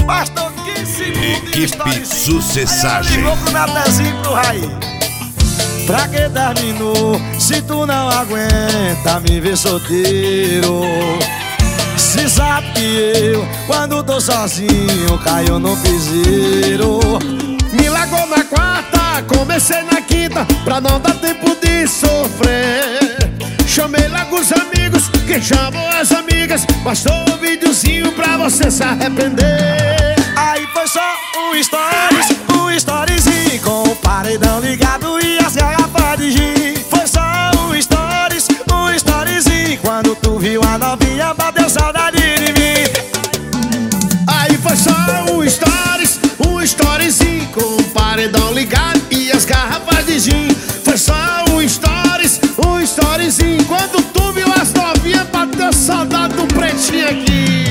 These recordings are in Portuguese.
Bastou 15 segundos. Equipe Sucessagem. Ligou pro Natanzinho e pro Raí. Pra que terminou se tu não aguenta me ver solteiro? Se sabe que eu, quando tô sozinho, caio no piseiro. Me largou na quarta, comecei na quinta, pra não dar tempo de sofrer. Chamei logo os amigos, que chamam as amigas. Bastou um videozinho pra você se arrepender. Aí foi só um storyzinho com o paredão ligado e as garrafas de gin. Foi só um storyzinho, quando tu viu a novinha bateu saudade de mim. Aí foi só um storyzinho com o paredão ligado e as garrafas de gin. Foi só um storyzinho, quando tu viu as novinhas bateu saudade do pretinho aqui.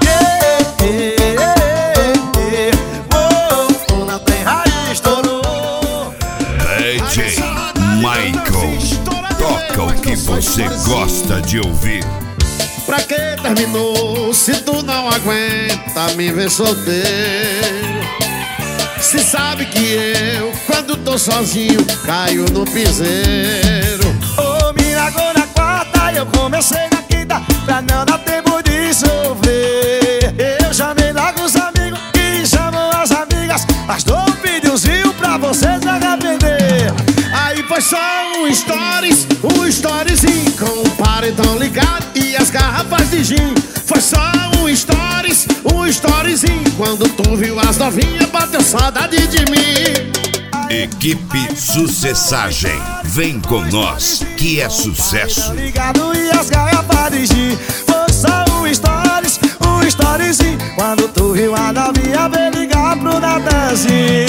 DJ Michael, toca o que você gosta de ouvir. Pra que terminou se tu não aguenta me ver solteiro? Se sabe que eu, quando tô sozinho, caio no piseiro. Oh, me largou na quarta e eu comecei na quinta, pra não dar tempo de sofrer. Eu chamei logo os amigos que chamam as amigas, mas dou um videozinho pra vocês se arrepender. Aí foi só um storyzinho com o paredão ligado e as garrafas de gin. Foi só um storyzinho, quando tu viu as novinhas bateu saudade de mim. Equipe Sucessagem, vem com nós, que é sucesso. Ligado e as garrafas de gin. Foi só um storyzinho, quando tu viu a novinha veio ligar pro Natanzinho.